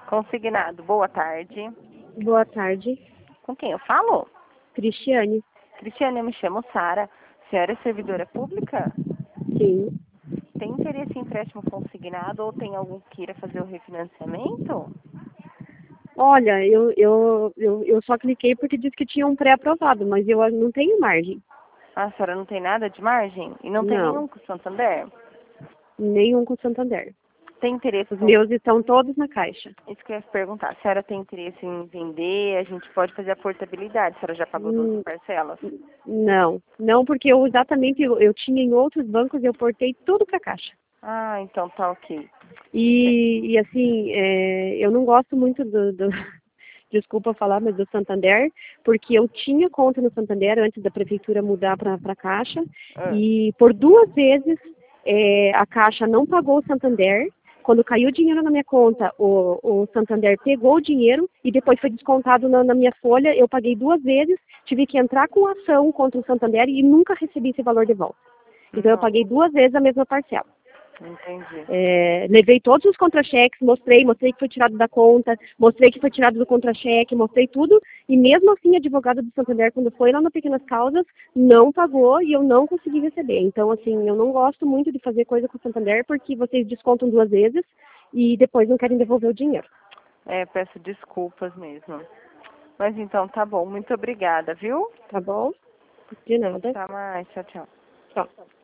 Consignado, boa tarde. Boa tarde, Com quem eu falo? Cristiane. Cristiane, eu me chamo Sara. A senhora é servidora pública? Sim. Tem interesse em empréstimo consignado ou tem algum que queira fazer o refinanciamento? Olha, eu só cliquei porque disse que tinha um pré-aprovado, mas eu não tenho margem. A senhora não tem nada de margem? E não tem Não, nenhum com o Santander? nenhum com Santander. Tem interesse Os em... meus estão todos na Caixa. Isso que eu ia perguntar. A senhora tem interesse em vender? A gente pode fazer a portabilidade. A senhora já pagou 12 Hum, parcelas? não, porque eu tinha em outros bancos, eu portei tudo para Caixa. Ah, então tá ok. E assim, eu não gosto muito desculpa falar, mas do Santander, porque eu tinha conta no Santander antes da prefeitura mudar para a Caixa, Ah, e por 2 vezes a Caixa não pagou o Santander. Quando caiu o dinheiro na minha conta, o Santander pegou o dinheiro e depois foi descontado na minha folha. Eu paguei 2 vezes, tive que entrar com ação contra o Santander e nunca recebi esse valor de volta. Então eu não, paguei 2 vezes a mesma parcela. entendi. Levei todos os contra-cheques, mostrei que foi tirado da conta, mostrei que foi tirado do contra-cheque, mostrei tudo, e mesmo assim a advogada do Santander, quando foi lá na Pequenas Causas, não pagou e eu não consegui receber. Então, assim, eu não gosto muito de fazer coisa com o Santander, porque vocês descontam 2 vezes e depois não querem devolver o dinheiro. Peço desculpas mesmo. Mas então tá bom. Muito obrigada, viu? Tá bom? De nada. Até mais. Tchau, tchau. Tchau.